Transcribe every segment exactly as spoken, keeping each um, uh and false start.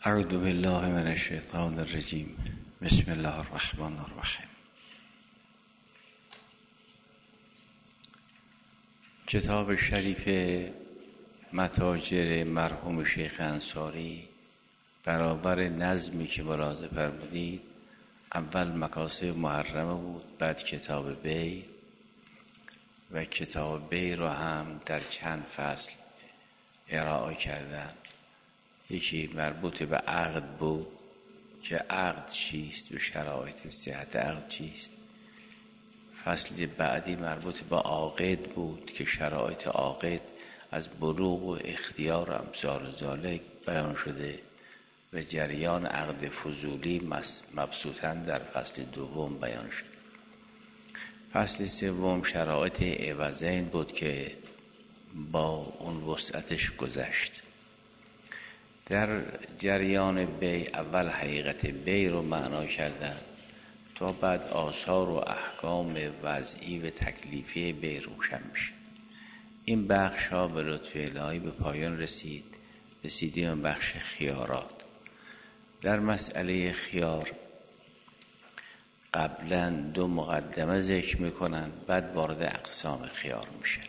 اعوذ بالله من الشیطان الرجیم. بسم الله الرحمن الرحیم. کتاب شریف متاجر مرحوم شیخ انصاری برابر نظمی که ملاحظه فرمودید، اول مکاسب محرمه بود، بعد کتاب بی و کتاب بی رو هم در چند فصل ارائه کردن. یکی مربوط به عقد بود که عقد چیست و شرایط صحت عقد چیست. فصل بعدی مربوط به عاقد بود که شرایط عاقد از بلوغ و اختیار و امثال ذالک بیان شده و جریان عقد فضولی مبسوطاً در فصل دوم بیان شد. فصل سوم شرایط عوضین بود که با اون وسعتش گذشت. در جریان بی اول حقیقت بی رو معنا کردن تا بعد آثار و احکام وضعی و تکلیفی بی روشن میشه. این بخش ها به لطف الهی به پایان رسید. رسیدیم به بخش خیارات. در مسئله خیار قبلا دو مقدمه ذکر میکنن، بعد وارد اقسام خیار میشن.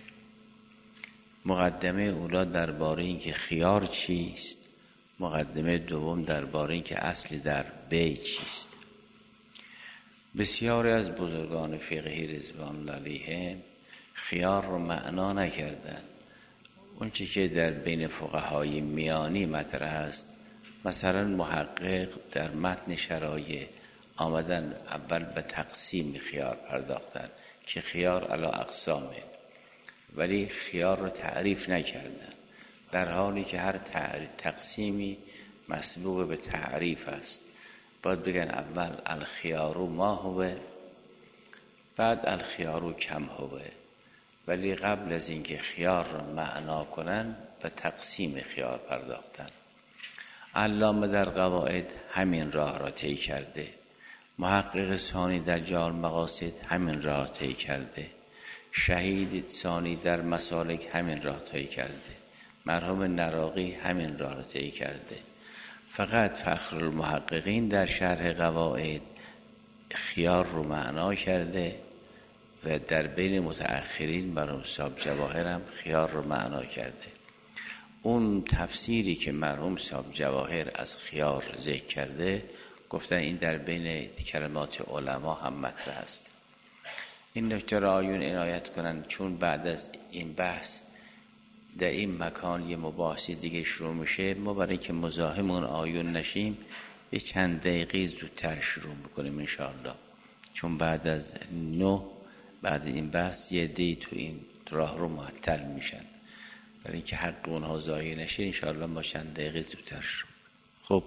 مقدمه اولا درباره این که خیار چیست، مقدمه دوم درباره این که اصل در بی چیست. بسیاری از بزرگان فقهی رضوان الله علیهم خیار رو معنا نکردن. اون چی که در بین فقهای میانی مطرح است، مثلا محقق در متن شرایع آمدن اول به تقسیم خیار پرداختن که خیار علی اقسامه، ولی خیار رو تعریف نکردن، در حالی که هر تقسیمی مسبوق به تعریف است. باید بگن اول الخیارو ما هوه، بعد الخیارو کم هوه، ولی قبل از اینکه خیار رو معنا کنن به تقسیم خیار پرداختن. علامه در قواعد همین راه را طی کرده، محقق ثانی در جامع المقاصد همین راه طی کرده، شهید ثانی در مسالک همین راه طی کرده، مرحوم نراقی همین راه را طی کرده. فقط فخر المحققین در شرح قواعد خیار رو معنا کرده و در بین متأخرین مرحوم صاحب جواهر هم خیار رو معنا کرده. اون تفسیری که مرحوم صاحب جواهر از خیار ذکر کرده، گفتن این در بین کلمات علما هم مطرح است. این نکته را آیون عنایت کنن، چون بعد از این بحث در این مکان یه مباحثی دیگه شروع میشه. ما برای که مزاحم اون آیون نشیم یه چند دقیقه زودتر شروع میکنیم انشاءالله، چون بعد از نه بعد این بحث یه دی تو این راه رو معطل میشن. برای که حق اونها ضایع نشه انشاءالله ما چند دقیقه زودتر شروع. خب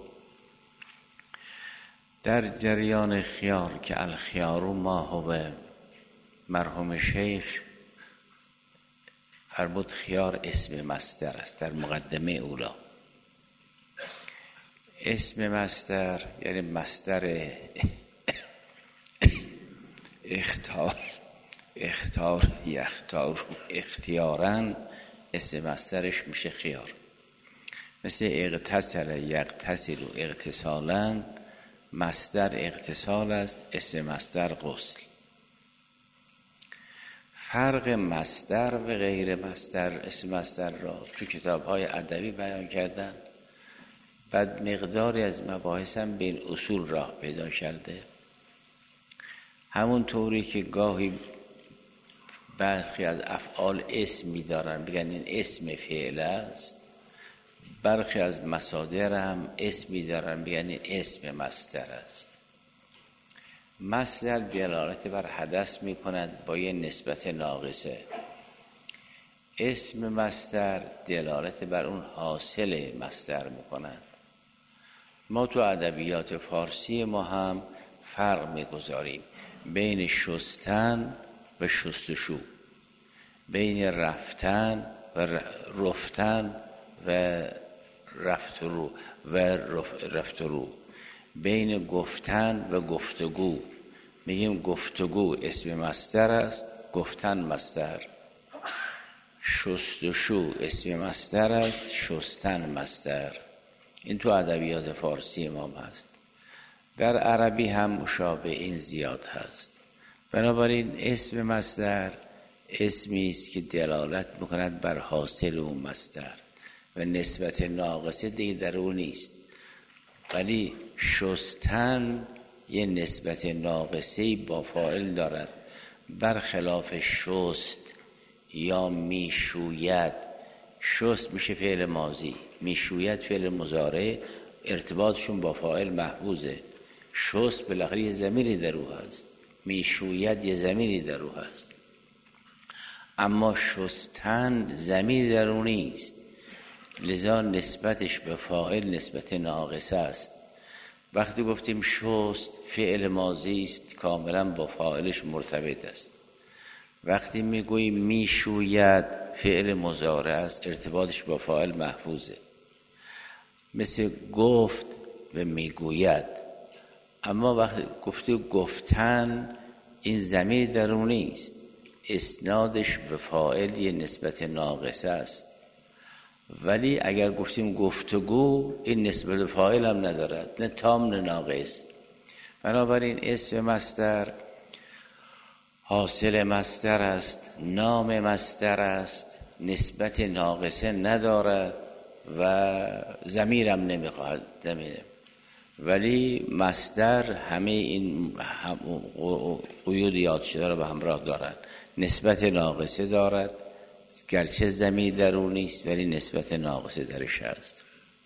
در جریان خیار که الخیارو ما هو، مرحوم شیخ فرمود خیار اسم مصدر است. در مقدمه اولا اسم مصدر یعنی مصدر اختار اختار یختار اختیارن، اسم مصدرش میشه خیار. مثل اغتسل یغتسل و اغتسالن، مصدر اغتسال است، اسم مصدر غسل. فرق مصدر و غیر مصدر اسم مصدر را تو کتاب‌های ادبی بیان کردن. بعد مقداری از مباحث هم بین اصول راه پیدا کرده. همون طوری که گاهی برخی از افعال اسم می‌دارن بگن این اسم فعل است، برخی از مصادر هم اسم می‌دارن بگن این اسم مصدر است. مصدر دلالت بر حدث می کند با یه نسبت ناقصه. اسم مصدر دلالت بر اون حاصل مصدر می کند. ما تو ادبیات فارسی ما هم فرق می گذاریم بین شستن و شستشو، بین رفتن و رفتن و رفت رو و رفت رو، بین گفتن و گفتگو. میگیم گفتگو اسم مصدر است، گفتن مصدر. شستشو اسم مصدر است، شستن مصدر. این تو ادبیات فارسی ما هست، در عربی هم مشابه این زیاد هست. بنابراین اسم مصدر اسمی است که دلالت میکند بر حاصل اون مصدر و نسبت ناقصه دیگه در اون نیست. ولی شستن یه نسبت ناقصه‌ای با فاعل دارد، برخلاف شست یا میشوید. شست میشه فعل ماضی، میشوید فعل مضارع، ارتباطشون با فاعل محفوظه. شست بالاخره یه ضمیری در او هست، میشوید یه ضمیری در او هست، اما شستن ضمیری در او نیست، لذا نسبتش به فاعل نسبت ناقصه است. وقتی گفتیم شست فعل ماضی است، کاملا با فاعلش مرتبط است. وقتی میگوییم میشوید فعل مضارع است، ارتباطش با فاعل محفوظه، مثل گفت و میگوید. اما وقتی گفتی گفتن، این ضمیر در اون نیست، اسنادش به فاعل یه نسبت ناقصه است. ولی اگر گفتیم گفتگو، این نسبت به فاعل هم ندارد، نه تام نه ناقص. بنابراین اسم مصدر حاصل مصدر است، نام مصدر است، نسبت ناقصه ندارد و ضمیر هم نمیخواهد. ولی مصدر همه این قیود یاد شده را به همراه دارد، نسبت ناقصه دارد، گرچه ضمیر در اون نیست ولی نسبت ناقصه درش هست.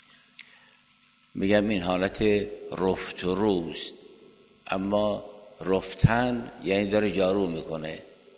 میگم این حالت رفت و روست، اما رفتن یعنی داره جارو میکنه،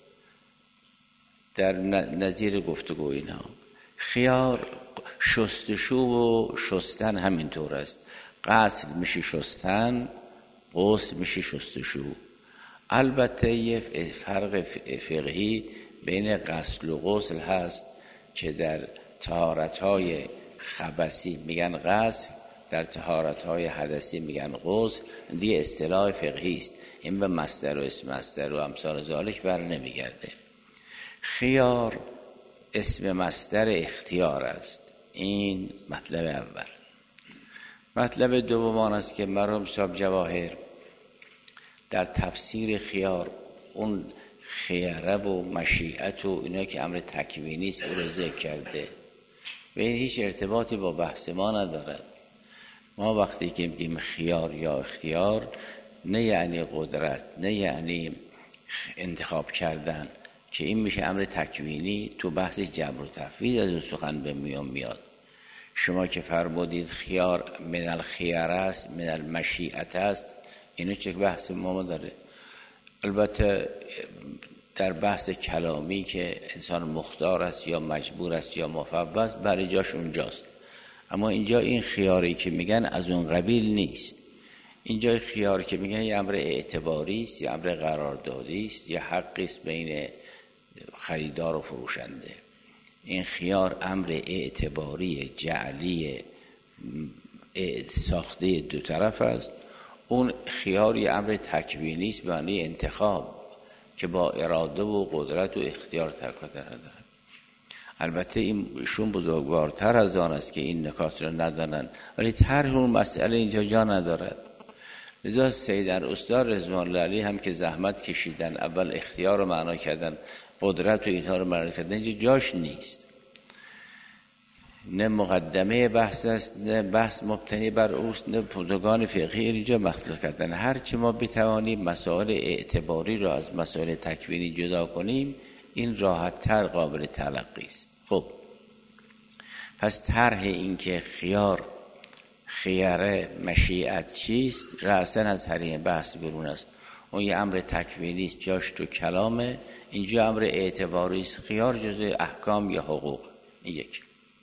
در نظیر گفتگو اینها. خیار شستشو و شستن همینطور است. غسل میشه شستن، غسل میشه شستشو. البته یه فرق فقهی بین غسل و غسل هست که در طهارت‌های خبثی میگن غسل، در طهارت‌های حدثی میگن غسل. دیگه اصطلاح فقهی است، این به مصدر و اسم مصدر و امثال ذالک بر نمیگرده. خیار اسم مصدر اختیار است. این مطلب اول. مطلب دوم آن است که مرحوم صاحب جواهر در تفسیر خیار اون خیره و مشیعت و اینا که امر تکوینی است او رو ذکر کرده و این هیچ ارتباطی با بحث ما ندارد. ما وقتی که میگیم خیار یا اختیار، نه یعنی قدرت، نه یعنی انتخاب کردن، که این میشه امر تکوینی. تو بحث جبر و تفویض از اون سخن به میان میاد. شما که فرمودید خیار من الخیار است، من المشیعت است، اینو چه بحث ما داره؟ البته در بحث کلامی که انسان مختار است یا مجبور است یا مفوض، برای جاش اونجاست. اما اینجا این خیاری که میگن از اون قبیل نیست. اینجا خیار که میگن یه امر اعتباری است، یه امر قراردادی است، یه حقی است بین خریدار و فروشنده. این خیار امر اعتباری جعلی ساخته دو طرف است. اون خیار یه امر تکوینی است، به معنی انتخاب که با اراده و قدرت و اختیار ترک دارد. البته ایشون بزرگوارتر از آن است که این نکات رو ندانند، ولی طرح اون مسئله اینجا جا ندارد. لذا سید استاد رضوان الله علیه هم که زحمت کشیدن، اول اختیار رو معنا کردن، قدرت و اینها رو معنا کردن، اینجا جاش نیست. نه مقدمه بحث است، نه بحث مبتنی بر اوست، نه پردگان فقهی اینجا مطلق کردن. هرچی ما بتوانیم مسائل اعتباری را از مسائل تکوینی جدا کنیم، این راحت تر قابل تلقی است. خب پس طرح این که خیار خیاره مشیعت چیست، رأساً از هر این بحث برون است. اون یه امر تکوینی است، جاش تو کلامه. اینجا امر اعتباری است. خیار جزء احکام یا حقوق. این یک.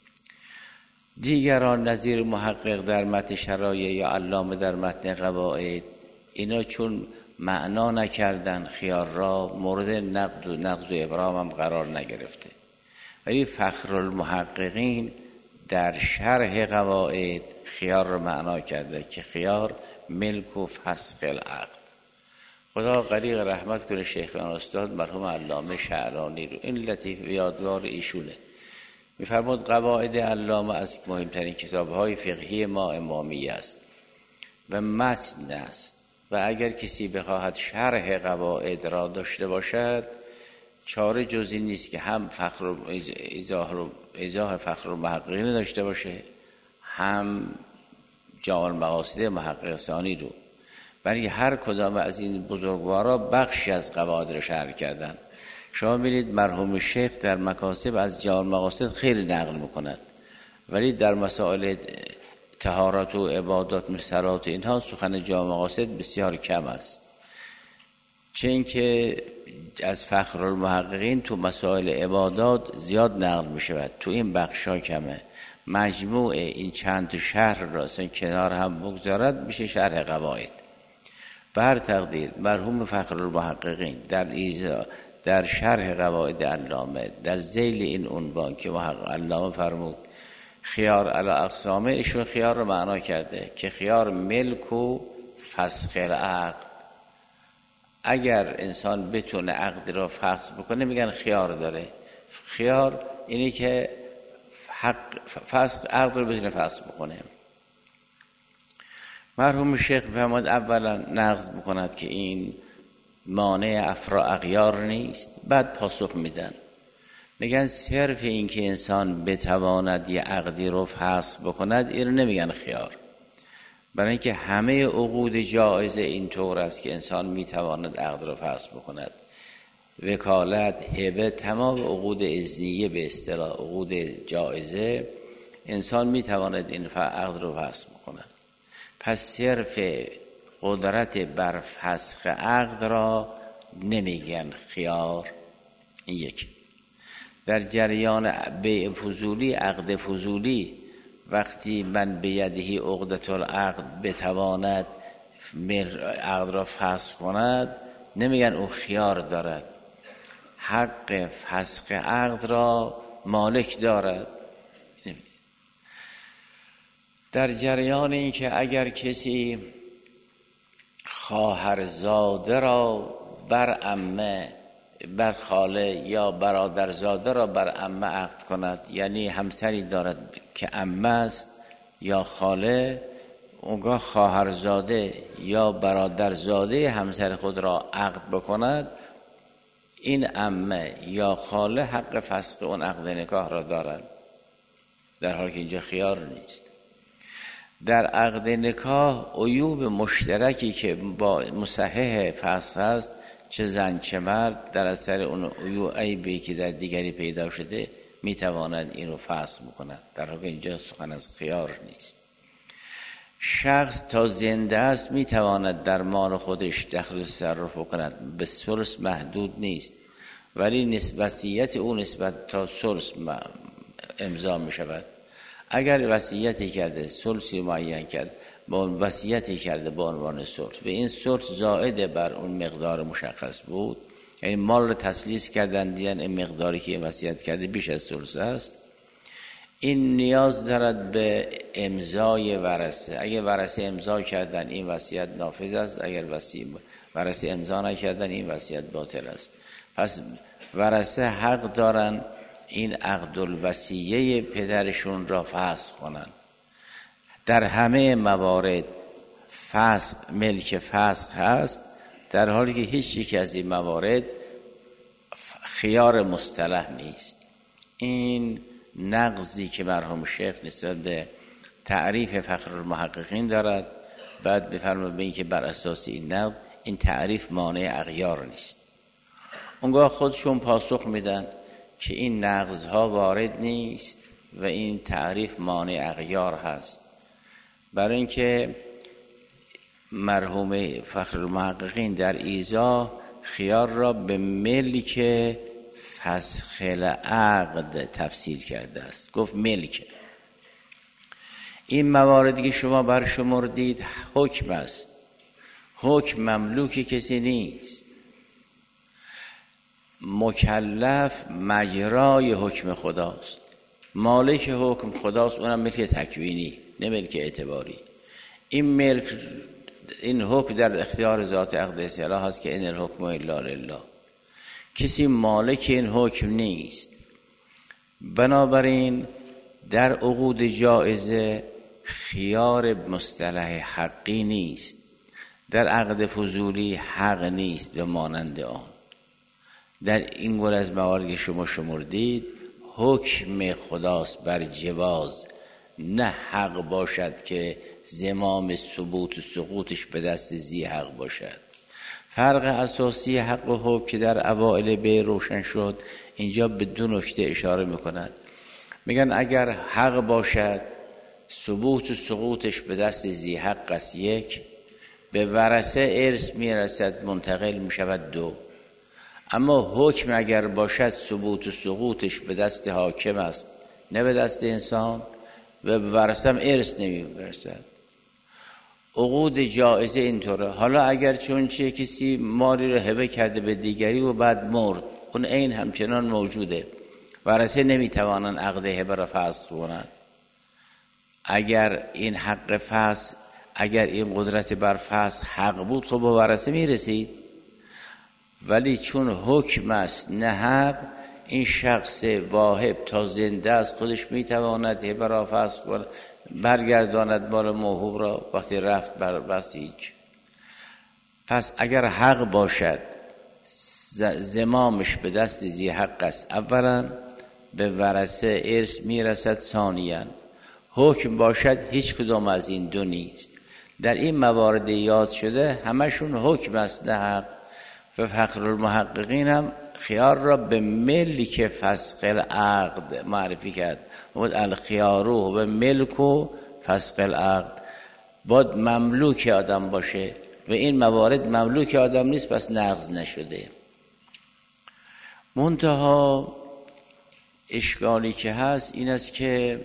دیگران نظیر محقق در متن شرایع یا علامه در متن قواعد، اینا چون معنا نکردن خیار را، مورد نقد و نقض و ابرام هم قرار نگرفته. ولی فخرالمحققین در شرح قواعد خیار را معنا کرده که خیار ملک و فسخ العقد. خدا غریق رحمت کنه شیخ استاد مرحوم علامه شعرانی رو، این لطیف یادگار ایشونه. می‌فرمود قواعد علامه از مهمترین کتاب‌های فقهی ما امامیه است و متن است و اگر کسی بخواهد شرح قواعد را داشته باشد چاره جزی نیست که هم فخر ایضاح رو ایضاح فخر المحققین داشته باشه، هم جامع المقاصد محقق ثانی رو. برای هر کدام از این بزرگوارا بخشی از قواعد رو شرح کردن. شما ببینید مرحوم شیخ در مکاسب از جامع المقاصد خیلی نقل میکند، ولی در مسائل طهارت و عبادات مسرات اینها سخن جامع مقاصد بسیار کم است. چه اینکه از فخر المحققین تو مسائل عبادات زیاد نقل می شود، تو این بخشا کمه. مجموع این چند تا شرح را کنار هم بگذارد میشه شرح قواعد. به هر تقدیر مرحوم فخر المحققین در ایزا در شرح قواعد علامه در ذیل این عنوان که علامه فرمود خیار علی اقسامه، ایشون خیار رو معنا کرده که خیار ملک و فسخ العقد. اگر انسان بتونه عقد را فسخ بکنه میگن خیار داره. خیار اینی که حق فسخ عقد رو بتونه فسخ بکنه. مرحوم شیخ فرمود اولا نقض بکند که این مانع افرا اغیار نیست، بعد پاسخ میدن میگن صرف این که انسان بتواند یه عقدی رو فسخ بکند این رو نمیگن خیار، برای اینکه همه عقود جایزه این طور است که انسان میتواند عقد رو فسخ بکند. وکالت، هبه، تمام عقود اذنیه به اصطلاح عقود جایزه انسان میتواند این عقد رو فسخ بکند. پس صرف قدرت بر فسخ عقد را نمیگن خیار. این یک. در جریان بیع فضولی، عقد فضولی، وقتی من بیدهی عقدة العقد بتواند عقد را فسخ کند نمیگن او خیار دارد، حق فسخ عقد را مالک دارد. در جریان این که اگر کسی خواهرزاده را بر عمه، بر خاله یا برادرزاده را بر عمه عقد کند، یعنی همسری دارد که عمه است یا خاله، اونگاه خواهرزاده یا برادرزاده همسر خود را عقد بکند، این عمه یا خاله حق فسخ اون عقد نکاح را دارد، در حالی که اینجا خیار نیست. در عقد نکاح عیوب مشترکی که با مصحح فسخ است، چه زن چه مرد، در اثر اون عیبی که در دیگری پیدا شده میتواند این رو فسخ بکند، در حالی که اینجا سخن از خیار نیست. شخص تا زنده است میتواند در مال خودش دخل و تصرف کند، به ثلث محدود نیست، ولی وصیت او نسبت تا ثلث امضا می شود. اگر وصیتی کرده ثلثی معین کرد با اون وصیتی کرده با عنوان ثلث و این ثلث زائد بر اون مقدار مشخص بود، یعنی مال رو تسلیس کردن دیدن این مقداری که وصیت کرده بیش از ثلث است، این نیاز دارد به امضای ورثه. اگر ورثه امضا کردن این وصیت نافذ است، اگر ورثه امضا نکردن این وصیت باطل است. پس ورثه حق دارن این عقد الوصیه پدرشون را فسخ کنند. در همه موارد فسخ ملک فسخ هست، در حالی که هیچ یک از این موارد خیار مصطلح نیست. این نقضی که مرحوم شیخ نسبت به تعریف فخر المحققین دارد، بعد بفرماید به این که بر اساس این نقض این تعریف مانع اغیار نیست. اونگاه خودشون پاسخ میدن که این نقضها وارد نیست و این تعریف مانع اغیار هست، برای اینکه مرحوم فخر المحققین در ایضاح خیار را به ملک فسخ العقد تفسیر کرده است. گفت ملک. این مواردی که شما برشمردید حکم است، حکم مملوک کسی نیست، مکلف مجرای حکم خداست، مالک حکم خداست، اونم ملک تکوینی نه ملک اعتباری. این ملک این حکم در اختیار ذات اقدس الله هست که این الحکم الا لله، کسی مالک این حکم نیست. بنابراین در عقود جایزه خیار مصطلح حقی نیست، در عقد فضولی حق نیست و مانند آن. در این گونه از مواردی شما شمردید حکم خداست بر جواز، نه حق باشد که زمام ثبوت و سقوطش به دست ذی حق باشد. فرق اساسی حق و حکم که در اوائل به روشن شد اینجا به دو نکته اشاره میکنند. میگن اگر حق باشد ثبوت و سقوطش به دست ذی حق است، یک، به ورثه ارث میرسد منتقل میشود، دو. اما حکم اگر باشد ثبوت و سقوطش به دست حاکم است نه به دست انسان و به ورثه هم ارث نمیرسد. عقود جایزه اینطوره. حالا اگر چون چه کسی مالی رو هبه کرده به دیگری و بعد مرد، اون عین همچنان موجوده، ورثه نمیتوانند عقد هبه را فسخ کنند. اگر این حق فسخ، اگر این قدرت بر فسخ حق بود خب به ورثه میرسید، ولی چون حکم است نه حق، این شخص واهب تا زنده است خودش میتواند هبه را فسخ کند، برگرداند مال موهوب را، وقتی رفت بر بس هیچ. پس اگر حق باشد زمامش به دست ذی حق است، اولا به ورثه ارث میرسد، ثانیاً حکم باشد هیچ کدام از این دو نیست. در این موارد یاد شده همشون حکم است نه حق. و فخر المحققین هم خیار را به ملک فسخ العقد معرفی کرد. بود الخیارو به ملک و فسخ العقد، باید مملوک آدم باشه و این موارد مملوک آدم نیست، پس نقض نشده. منتها اشکالی که هست این است که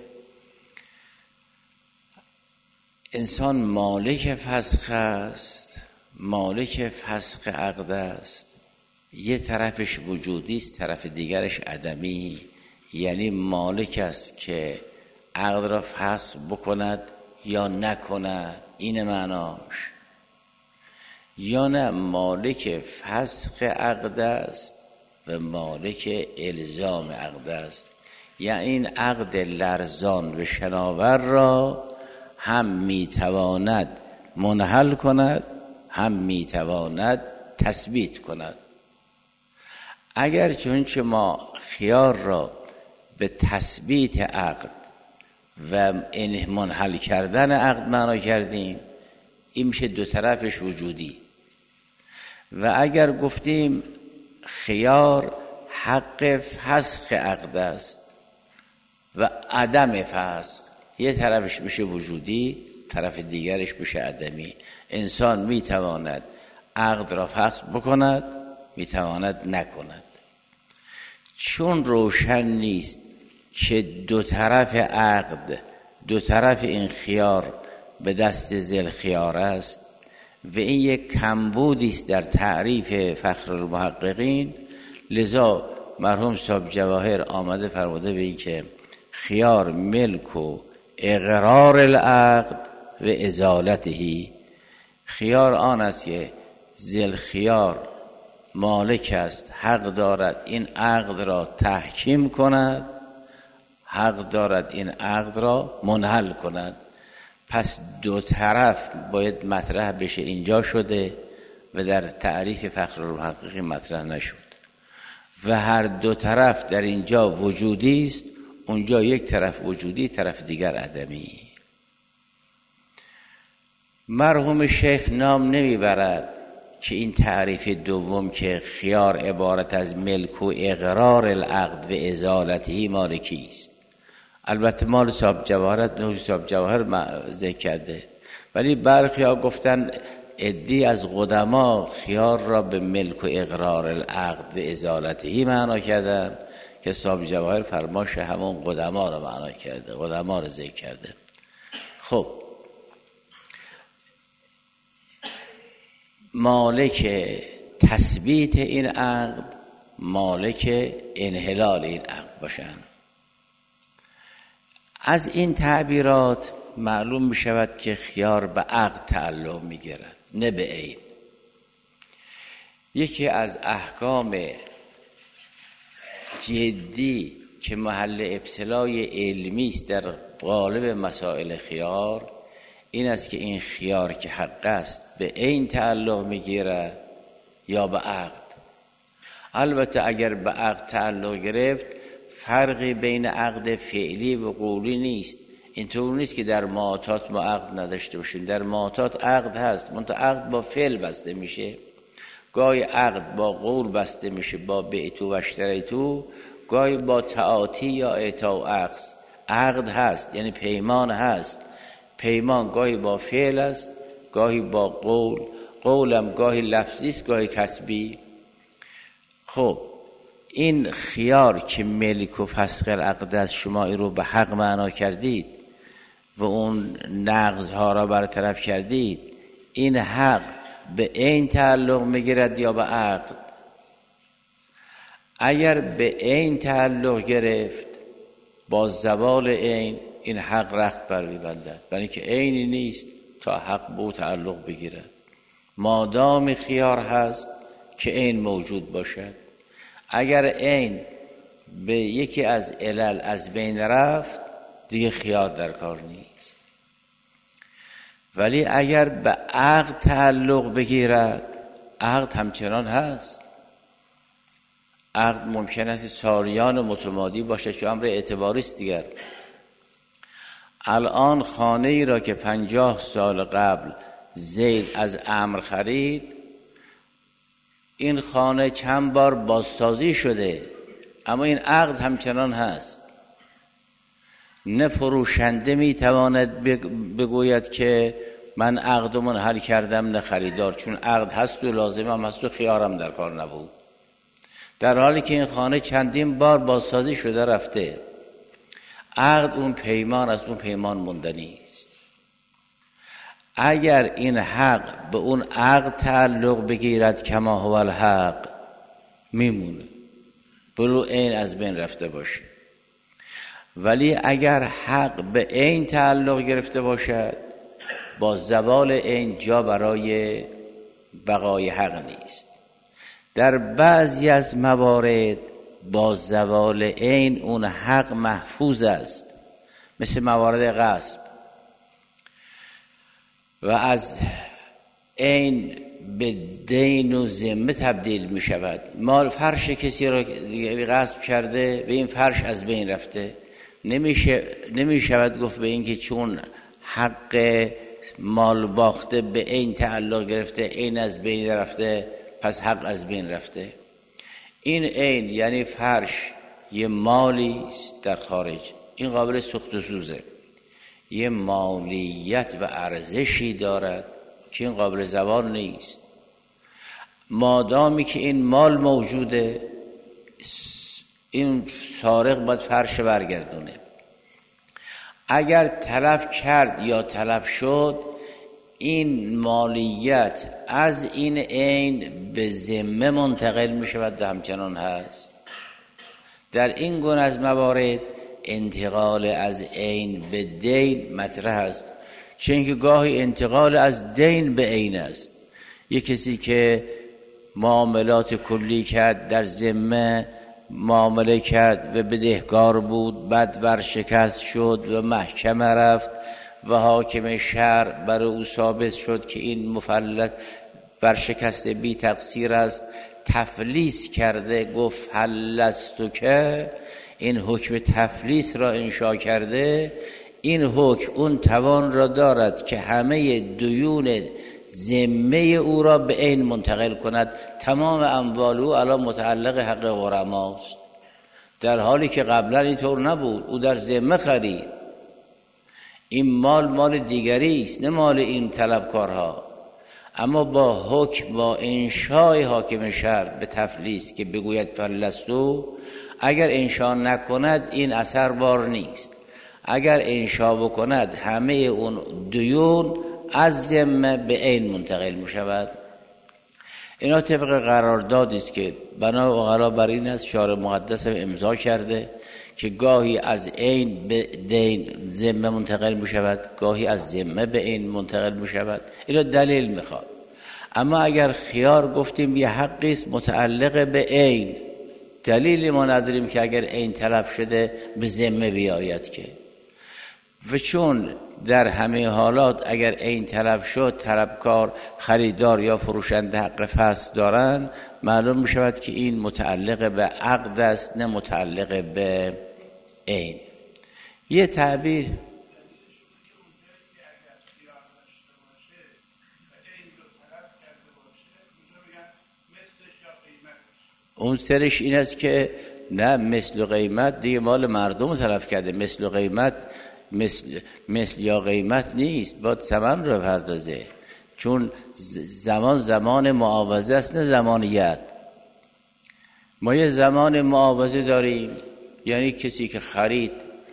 انسان مالک فسخ است، مالک فسخ عقد است، یه طرفش وجودی است طرف دیگرش عدمی، یعنی مالک است که عقد را فسخ بکند یا نکند، این معناش. یا نه مالک فسخ عقد است و مالک الزام عقد است، یعنی این عقد لرزان و شناور را هم میتواند منحل کند هم میتواند تثبیت کند. اگر چونچه ما خیار را به تثبیت عقد و منحل کردن عقد معنا کردیم، این میشه دو طرفش وجودی. و اگر گفتیم خیار حق فسخ عقد است و عدم فسخ، یه طرفش میشه وجودی، طرف دیگرش میشه عدمی. انسان میتواند عقد را فسخ بکند، میتواند نکند. چون روشن نیست که دو طرف عقد، دو طرف این خیار به دست ذی خیار است و این یک کمبودی است در تعریف فخر المحققین، لذا مرحوم صاحب جواهر آمده فرموده به این که خیار ملک و اقرار العقد و ازالته. خیار آن است که ذی خیار مالک است، حق دارد این عقد را تحکیم کند، حق دارد این عقد را منحل کند. پس دو طرف باید مطرح بشه، اینجا شده و در تعریف فخر المحققین مطرح نشد. و هر دو طرف در اینجا وجودی است، اونجا یک طرف وجودی، طرف دیگر عدمی. مرحوم شیخ نام نمیبرد که این تعریف دوم که خیار عبارت از ملک و اقرار العقد و ازالته مال کیست. البته مال صاحب جواهرت نوش صاحب جواهر ذکر کرده، ولی برخی ها گفتن عدی از قدما خیار را به ملک و اقرار العقد و ازالته معنا کردن که صاحب جواهر فرماش همون قدما را معنا کرده، قدما را ذکر کرده. خب مالک تثبیت این عقد، مالک انحلال این عقد باشن. از این تعبیرات معلوم می شود که خیار به عقد تعلق می گیرد نه به عین. یکی از احکام جدی که محل ابتلای علمی است در قالب مسائل خیار این است که این خیار که حق است به عین تعلق میگیرد یا به عقد. البته اگر به عقد تعلق گرفت فرقی بین عقد فعلی و قولی نیست. اینطور نیست که در معاطات ما عقد نداشته باشیم، در معاطات عقد هست، منتها عقد با فعل بسته میشه. گاهی عقد با قول بسته میشه، با بعتو و اشتریتو، گاهی با تعاطی یا اعطا و اخذ. عقد هست یعنی پیمان هست. پیمان گاهی با فعل است، گاهی با قول. قولم گاهی لفظی است، گاهی کسبی. خب این خیار که ملک و فسخ العقد است، شما این رو به حق معنا کردید و اون نقض‌ها را برطرف کردید، این حق به عین تعلق میگیرد یا به عقد؟ اگر به عین تعلق گرفت با زوال عین این حق رخت بر می‌بندد، برای اینکه عینی نیست تا حق به تعلق بگیرد. مادام خیار هست که عین موجود باشد. اگر عین به یکی از علل از بین رفت دیگه خیار در کار نیست. ولی اگر به عقد تعلق بگیرد عقد همچنان هست. عقد ممکن است ساریان متمادی باشه چون امر اعتباری است دیگر. الان خانه ای را که پنجاه سال قبل زید از عمرو خرید، این خانه چند بار بازسازی شده اما این عقد همچنان هست. نه فروشنده میتواند بگوید که من عقد منحل کردم، نه خریدار، چون عقد هست و لازم هم هست و خیارم در کار نبود، در حالی که این خانه چندین بار بازسازی شده رفته. عقد اون پیمان است، اون پیمان موندنی است. اگر این حق به اون عقد تعلق بگیرد کما هو الحق میمونه، بلو عین از بین رفته باشه. ولی اگر حق به عین تعلق گرفته باشد با زوال عین جا برای بقای حق نیست. در بعضی از موارد با زوال عین اون حق محفوظ است، مثل موارد غصب و از عین به دین و ذمه تبدیل می شود. مال فرش کسی را غصب کرده و این فرش از بین رفته، نمیشه نمی شود گفت به این که چون حق مال باخته به عین تعلق گرفته، عین از بین رفته پس حق از بین رفته. این عین یعنی فرش یه مالی است در خارج، این قابل سوخت و سوزه، یه مالیت و ارزشی دارد که این قابل زوال نیست. مادامی که این مال موجوده، این سارق باید فرش برگردونه. اگر تلف کرد یا تلف شد، این مالیت از این عین به ذمه منتقل می شود و همچنان هست. در این گونه از موارد انتقال از عین به دین مطرح است، چون که گاهی انتقال از دین به عین است. یک کسی که معاملات کلی کرد، در ذمه معامله کرد و بدهکار بود، بعد ورشکست شد و محکمه رفت و حاکم شهر برای او ثابت شد که این مفلت ورشکست بی تقصیر است، تفلیس کرده، گفت فلستو که این حکم تفلیس را انشا کرده. این حکم اون توان را دارد که همه دیون ذمه او را به عین منتقل کند. تمام اموال او الان متعلق حق غرماست، در حالی که قبلا اینطور نبود. او در ذمه خرید، این مال مال دیگری است، نه مال این طلبکارها. اما با حکم، با انشای حاکم شهر به تفلیس که بگوید فلستو، اگر انشا نکند این اثر بار نیست. اگر انشا بکند همه اون دیون از ذمه به عین منتقل می شود. اینا طبق قراردادی است که بنا عقلا بر این است شارع مقدس امضا کرده که گاهی از عین به دین ذمه منتقل می شود، گاهی از ذمه به عین منتقل می شود. اینا دلیل میخواد. اما اگر خیار گفتیم یه حقی است متعلق به عین، دلیلی ما نداریم که اگر عین تلف شده به ذمه بیاید که. و چون در همه حالات اگر عین تلف شد طلبکار، خریدار یا فروشنده حق فسخ دارن، معلوم می شود که این متعلق به عقد است نه متعلق به عین. یه تعبیر اون سرش این است که نه مثل و قیمت دیگه مال مردم تلف کرده، مثل و قیمت مثل, مثل یا قیمت نیست، باید ثمن رو پردازه، چون زمان زمان معاوضه است نه زمان ید. ما یه زمان معاوضه داریم، یعنی کسی که خرید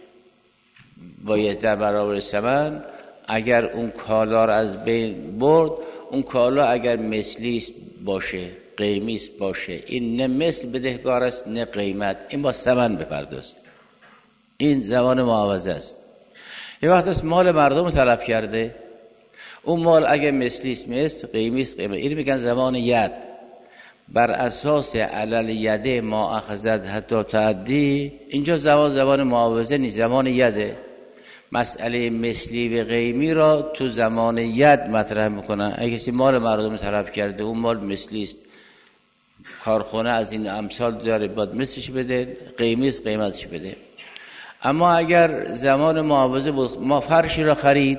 باید در برابر ثمن اگر اون کالا رو از بین برد، اون کالا اگر مثلی است باشه، قیمی است باشه، این نه مثل بدهکار است نه قیمت، این با ثمن بپرداز. این زمان معاوضه است. یه وقت است مال مردم تلف کرده، اون مال اگه مثلی است مثل، قیمی است قیمت، این میگن زمان ید. بر اساس علل یده ما اخذت حتی تعدی، اینجا زمان زمان معاوضه نیست، زمان یده. مسئله مثلی و قیمی را تو زمان ید مطرح میکنن. اگه کسی مال مردم تلف کرده، اون مال مثلی است، کارخانه از این امثال داره، باید مثلش بده، قیمی است قیمتش بده. اما اگر زمان معاوضه بود، ما فرشی را خرید،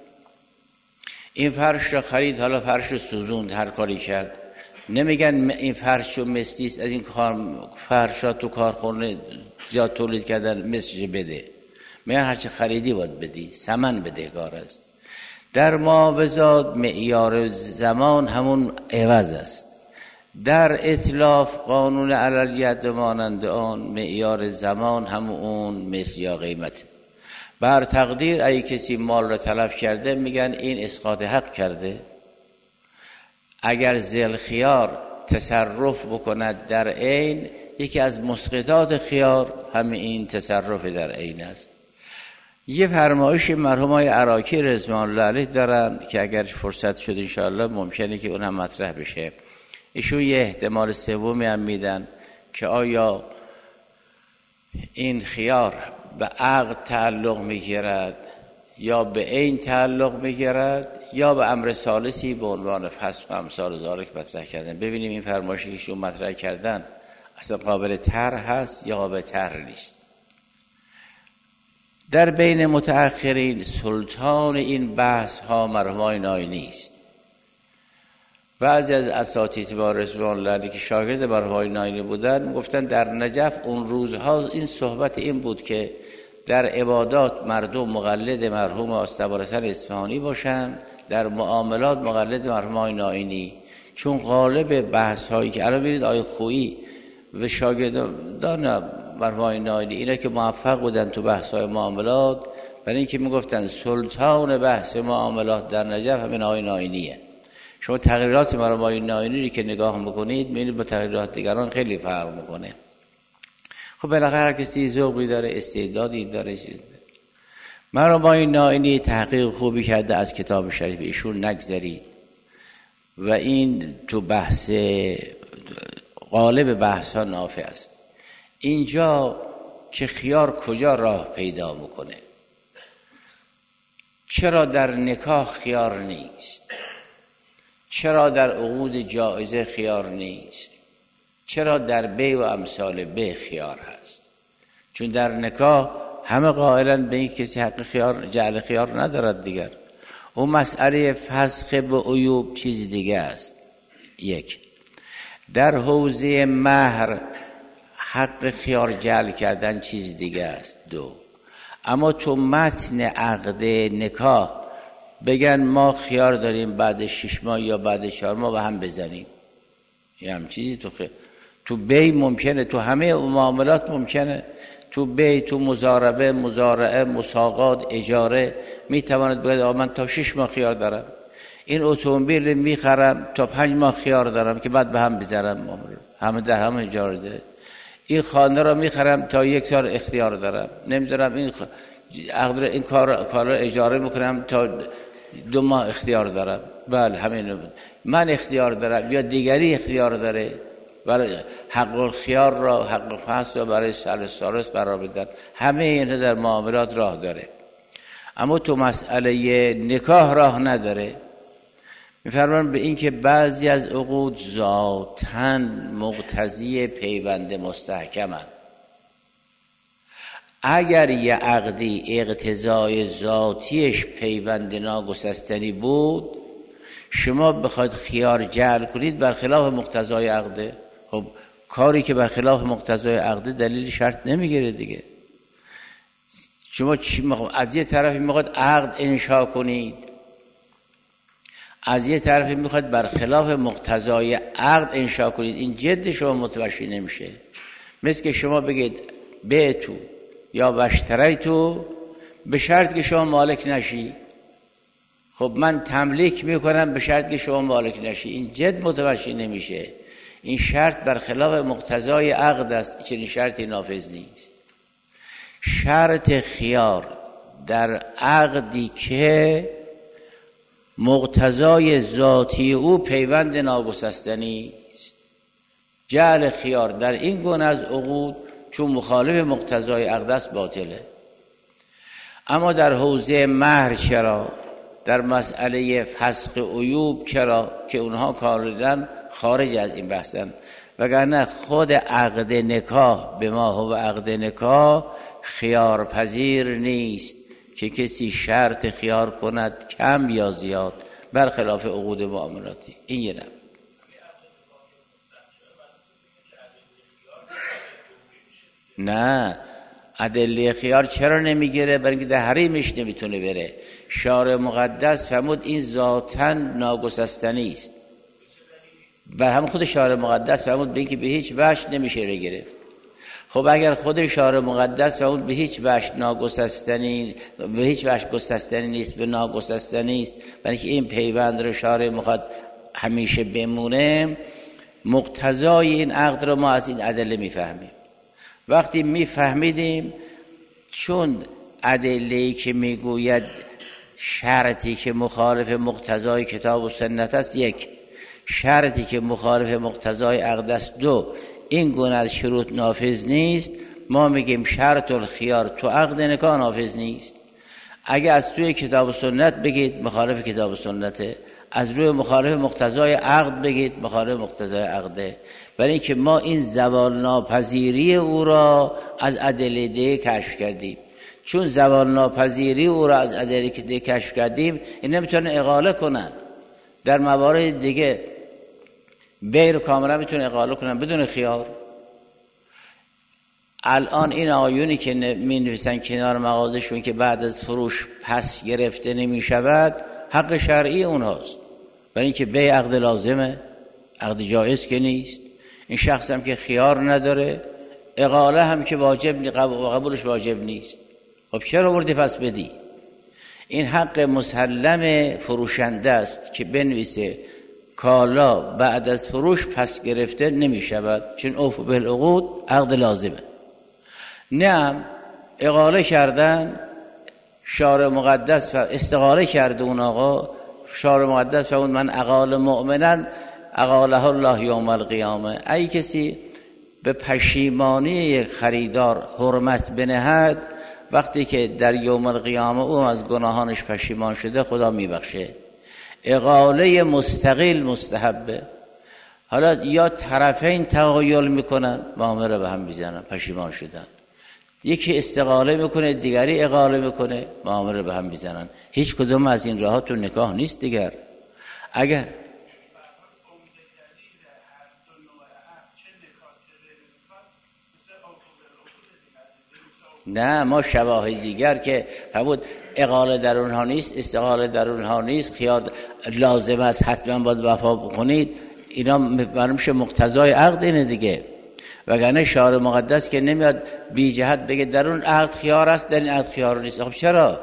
این فرش را خرید، حالا فرش رو سوزوند، هر کاری کرد، نمیگن این فرش رو مثلی است، از این کار فرش را تو کارخانه زیاد تولید کردن مثلش بده، میگن هرچه خریدی باید بدی، ثمن بدهکار است. در معاوضات معیار زمان همون عوض است. در اتلاف قانون علل ید مانند آن، معیار زمان همون مثل یا قیمت. بر تقدیر اگه کسی مال را تلف کرده، میگن این اسقاط حق کرده. اگر ذل خیار تصرف بکند در عین، یکی از مسقطات خیار همین این تصرف در عین است. یه فرمایش مرحوم های عراقی رضوان الله علیه دارن که اگر فرصت شد انشاءالله ممکنه که اون هم مطرح بشه. ایشون یه احتمال سومی هم میدن که آیا این خیار به عقد تعلق میگیرد یا به عین تعلق میگیرد یا به امر ثالثی به عنوان فسخ و امثال ذالک مطرح کردن. ببینیم این فرمایشی که ایشون مطرح کردن اصلا قابل طرح هست یا قابل طرح نیست. در بین متأخرین سلطان این بحث ها مرحوم ناینی است. بعضی از اساتید ما رضوان الله علیه که شاگرد مرحوم ناینی بودن گفتن در نجف اون روزها این صحبت این بود که در عبادات مردم مقلد مرحوم آستوارحسن اصفهانی باشن، در معاملات مقلد مرحوم ناینی، چون غالب بحث هایی که الان ببینید آیه خویی و شاگردان مرحوم ناینی اینا که موفق بودن تو بحث های معاملات، برای اینکه میگفتن سلطان بحث معاملات در نجف همین آیه ناینیه. شما تغییرات مرحوم ناینی رو که نگاه بکنید میبینید با تغییرات دیگران خیلی فرق میکنه. خب بالاخره هر کسی ذوقی داره، استعدادی داره. مرحوم ناینی تحقیق خوبی کرده از کتاب شریف ایشون نگذری و این تو بحث غالب بحث ها نافع است. اینجا که خیار کجا راه پیدا میکنه؟ چرا در نکاح خیار نیست؟ چرا در عقود جائزه خیار نیست؟ چرا در بیع و امثال بیع خیار هست؟ چون در نکاح همه قائلن به این کسی حق خیار جعل خیار ندارد دیگر. اون مسئله فسخ به عیوب چیز دیگه است. یک، در حوزه مهر حق خیار جعل کردن چیز دیگه است. دو، اما تو متن عقد نکاح بگن ما خیار داریم بعد شش ماه یا بعد چهار ماه با هم بزنیم، یه هم چیزی تو خیار. تو بیع ممکنه، تو همه معاملات ممکنه، تو بیع، تو مضاربه، مزارعه، مساقات، اجاره میتواند بگه آقا من تا شش ماه خیار دارم، این اتومبیل میخرم تا پنج ماه خیار دارم که بعد به هم بذارم، همه در هم اجاره ده. این خانه را میخرم تا یک سال اختیار دارم، نمیدارم این خ... این کار کار اجاره میکنم تا دو ماه اختیار دارم. بله همین من اختیار دارم یا دیگری اختیار داره، برای حق الخیار را، حق فصل را برای سال سالس قرار بدن. همه اینها در معاملات راه داره، اما تو مسئله نکاح راه نداره. میفرمان به این که بعضی از عقود ذاتاً مقتضی پیوند مستحکمند. اگر یه عقدی اقتضای ذاتیش پیوند ناگسستنی بود، شما بخواید خیار جعل کنید برخلاف مقتضای عقده، خب کاری که برخلاف مقتضای عقده دلیل شرط نمیگیره دیگه. شما چی میخواید؟ از یه طرفی میخواید عقد انشا کنید، از یه طرفی میخواید برخلاف مقتضای عقد انشا کنید. این جد شما متوجه نمیشه. مثل که شما بگید بیتو یا واشتریتو به شرط که شما مالک نشی. خب من تملیک میکنم به شرط که شما مالک نشی. این جد متوجه نمیشه. این شرط برخلاف مقتضای عقد است، چنین شرطی نافذ نیست. شرط خیار در عقدی که مقتضای ذاتی او پیوند ناگسستنی است. جعل خیار در این گونه از عقود چون مخالف مقتضای عقد است باطله. اما در حوزه مهر چرا؟ در مسئله فسخ عیوب چرا؟ که اونها کاردن خارج از این بحثن. وگرنه خود عقد نکاح به ما هو عقد نکاح خیار پذیر نیست که کسی شرط خیار کند کم یا زیاد، برخلاف عقود معاملاتی. این یه نم. نه، ادله خیار چرا نمیگیره؟ برای اینکه در حریمش نمیتونه بره. شارع مقدس فرمود این ذاتاً ناگسستنی است. بر هم خود شارع مقدس فرمود به اینکه به هیچ وجه نمیشه رو گرفت. خب اگر خود شارع مقدس فرمود به هیچ وجه ناگسستنی، به هیچ وجه گسستنی نیست، به ناگسستنی است، برای اینکه این پیوند رو شارع میخواد همیشه بمونه، مقتضای این عقد رو ما از این ادله میفهمیم. وقتی میفهمیدیم چون ادله‌ای که میگوید شرطی که مخالف مقتضای کتاب و سنت است یک، شرطی که مخالف مقتضای عقد است دو، این گونه از شروط نافذ نیست، ما میگیم شرط الخیار تو عقد نکاح نافذ نیست. اگه از توی کتاب و سنت بگید مخالف کتاب و سنته، از روی مخالف مقتضای عقد بگید مخالف مقتضای عقده. برای اینکه ما این زوال ناپذیری او را از ادله ده کشف کردیم. چون زوال ناپذیری او را از ادله ده کشف کردیم، این نمیتونه اقاله کنن. در موارد دیگه بیر کاملا میتونه اقاله کنن بدون خیار. الان این آیونی که می نویسن کنار مغازشون که بعد از فروش پس گرفته نمی شود، حق شرعی اونهاست. برای اینکه بیع عقد لازمه، عقد جایز که نیست. این شخص هم که خیار نداره، اقاله هم که واجب نیست، قبولش واجب نیست. خب چرا بردی پس بدی؟ این حق مسلم فروشنده است که بنویسه کالا بعد از فروش پس گرفته نمی شود، چون اوفوا بالعقود عقد لازمه. نه، اقاله کردن، شارع مقدس استقاله کرده اون آقا، شارع مقدس فرمود من اقال مؤمنا اقاله الله یوم القیامه. ای کسی به پشیمانی یک خریدار حرمت بنهد، وقتی که در یوم القیامه او از گناهانش پشیمان شده خدا میبخشه. اقاله مستقل مستحبه. حالا یا طرفین تغایل میکنن، معامله به هم میزنن، پشیمان شدن. یکی استقاله میکنه، دیگری اقاله میکنه، معامله به هم میزنن. هیچ کدوم از این راهات تو نکاح نیست دیگر. اگر نه، ما شواهد دیگر که فرمود اقاله در اونها نیست، استقاله در اونها نیست، خیار لازم است حتما باید وفا بکنید، اینا معلوم شه مقتضای عقد اینه دیگه. وگرنه شارع مقدس که نمیاد بی جهت بگه در اون عقد خیار است، در این عقد خیار نیست. خب چرا؟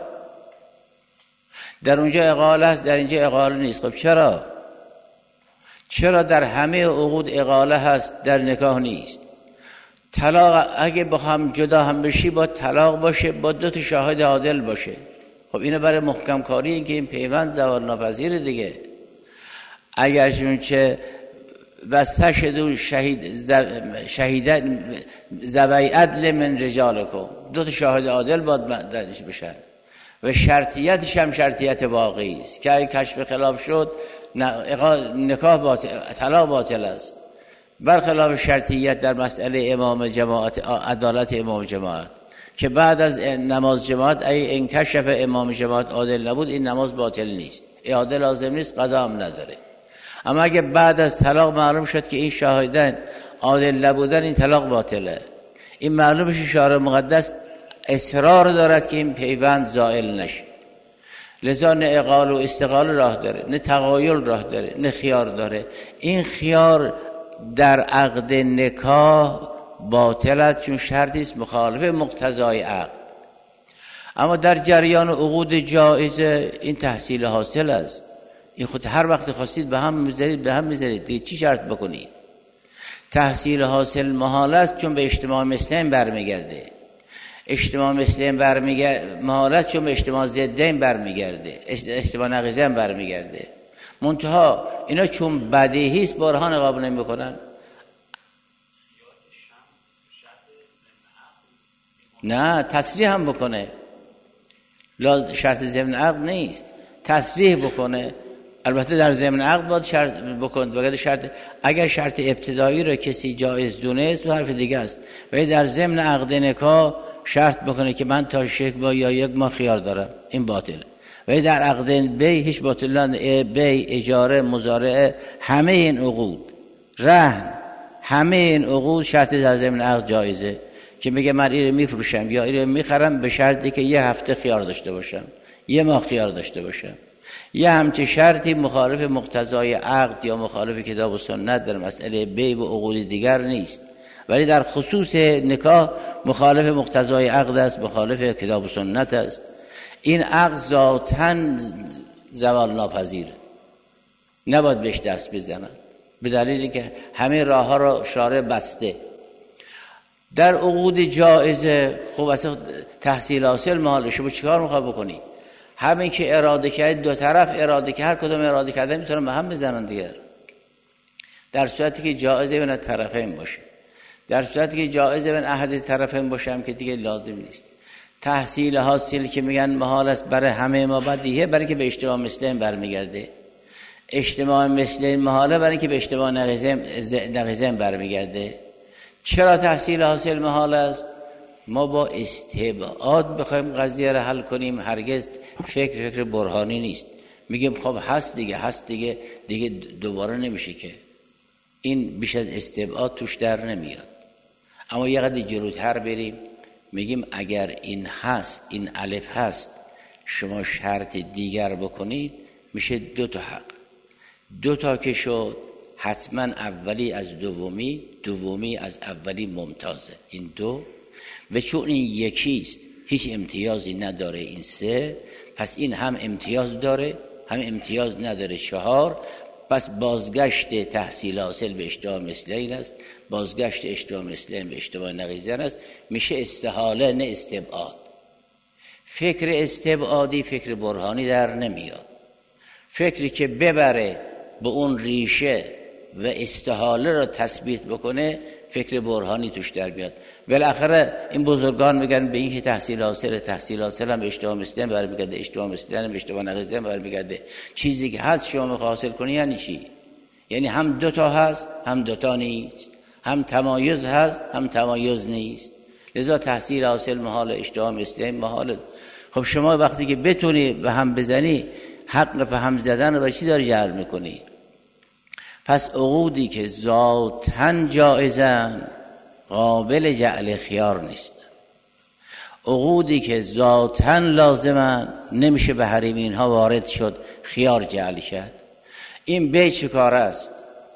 در اونجا اقاله است، در اینجا اقاله نیست. خب چرا؟ چرا در همه عقود اقاله هست، در نکاح نیست؟ طلاق اگه با هم جدا هم بشی با طلاق باشه، با دو تا شاهد عادل باشه. خب اینو برای محکم کاری این که این پیوند زوال ناپذیر دیگه. اگر چون چه و استشهدوا شهید شهیدن ذوی عدل من رجالکم، دو تا شاهد عادل باید درش بشن و شرطیتش هم شرطیت واقعی است که اگه کشف خلاف شد نکاح باطل، طلاق باطل است. برخلاف شرطیت در مسئله امام جماعت، عدالت امام جماعت که بعد از نماز جماعت اگه انکشف امام جماعت عادل نبود این نماز باطل نیست، اعاده لازم نیست، قضا هم نداره. اما اگه بعد از طلاق معلوم شد که این شاهدان عادل نبودن، این طلاق باطله. این معلومش شارع مقدس اصرار دارد که این پیوند زائل نشه، لذا نه اقال و استقال راه داره، نه تغایل راه داره، نه خیار داره. این خیار در عقد نکاح باطل است چون شرطی است مخالف مقتضای عقد. اما در جریان عقود جایزه این تحصیل حاصل است. این خود هر وقت خواستید به هم میذارید به هم میذارید دیگه چی شرط بکنید. تحصیل حاصل محال است چون به اجتماع مثلین برمیگرده. اجتماع مثلین برمیگرده محال است چون به اجتماع ضدین برمیگرده، اجتماع نقیضین برمیگرده. منتها اینا چون بدیهی است برهان قبول نمیکنن. نه تصریح هم بکنه، لا شرط ضمن عقد نیست، تصریح بکنه. البته در ضمن عقد باید شرط بکنه، بگه شرط اگر شرط ابتدایی رو کسی جایز دونست تو حرف دیگه است، ولی در ضمن عقد نکاح شرط بکنه که من تا شک با یا یک ماه خیار دارم، این باطل. ولی در عقد بی هیچ باطل نه. بی، اجاره، مزارعه، همه این عقود، رهن، همه این عقود شرط در ضمن عقد جایزه که میگه من این رو میفروشم یا این رو میخرم به شرطی که یه هفته خیار داشته باشم، یه ماه خیار داشته باشم. یه همچه شرطی مخالف مقتضای عقد یا مخالف کتاب و سنت در مسئله بی و عقود دیگر نیست، ولی در خصوص نکاح مخالف مقتضای عقد است، مخالف کتاب و سنت است. این عقد ذاتاً زوال ناپذیره، نباید بهش دست بزنن به دلیل اینکه همه راه ها را شارع بسته. در عقود جایزه خب اصلا تحصیل حاصل محال، شما چیکار میخواد بکنی؟ همین که اراده کرد، دو طرف اراده که هر کدوم اراده کرده میتونن به هم بزنن دیگر، در صورتی که جایزه بین طرفین باشه. در صورتی که جایزه بین احد طرفین باشه هم که دیگه لازم نیست. تحصیل حاصل که میگن محال است برای همه ما بدیهه، برای که به اجتماع مثلین برمیگرده. اجتماع مثلین محاله برای که به اجتماع نقیضین برمیگرده. چرا تحصیل حاصل محال است؟ ما با استبعاد بخوایم قضیه را حل کنیم هرگز فکر فکر برهانی نیست. میگیم خب هست دیگه، هست دیگه، دیگه دوباره نمیشه که. این بیش از استبعاد توش در نمیاد. اما یه قدر جلوتر بریم، میگیم اگر این هست، این الف هست، شما شرط دیگر بکنید میشه دو تا حق. دو تا که شد حتما اولی از دومی، دومی از اولی ممتازه. این دو و چون این یکیست هیچ امتیازی نداره. این سه، پس این هم امتیاز داره هم امتیاز نداره. چهار، پس بازگشت تحصیل حاصل به اشتباه مثلین است، بازگشت اشتباه مثلین به اشتباه نقیضین است. میشه استحاله نه استبعاد. فکر استبعادی فکر برهانی در نمیاد. فکری که ببره به اون ریشه و استحاله را تثبیت بکنه فکر برهانی توش در بیاد. بالاخره این بزرگان میگن به این که تحصیل حاصل، تحصیل حاصل هم به اشتباه مثلین برمیگرده، اشتباه مثلین هم به اشتباه نقیضین برمیگرده. چیزی که هست شما میخوای حاصل کنی یعنی چی؟ یعنی هم دوتا هست هم دوتا نیست، هم تمایز هست هم تمایز نیست. لذا تحصیل حاصل محال، اشتباه مثلین محال. خب شما وقتی که بتونی به هم بزنی حق به هم زدن رو برای چی داری جعل میکنی؟ پس عقودی که ذاتاً جائزن قابل جعل خیار نیست. عقودی که ذاتاً لازمن نمیشه به حریم اینها وارد شد خیار جعل کرد. این بی چه کار است؟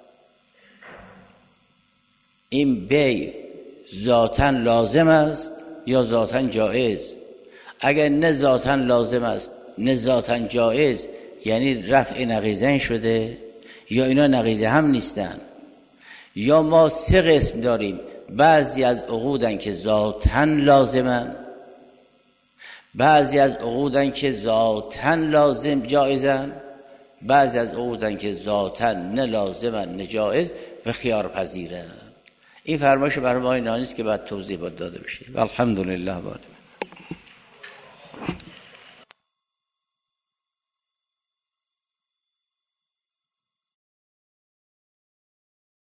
این بی ذاتاً لازم است یا ذاتاً جائز؟ اگر نه ذاتاً لازم است نه ذاتاً جائز، یعنی رفع نقیضین شده یا اینا نقیضه هم نیستن. یا ما سه قسم داریم، بعضی از عقودن که ذاتاً لازمن، بعضی از عقودن که ذاتاً لازم جایزن، بعضی از عقودن که ذاتاً نه لازمن نه جایز، و خیار پذیره. این فرمایش برای ما اینا نیست که بعد توضیح داده بشه. الحمدلله.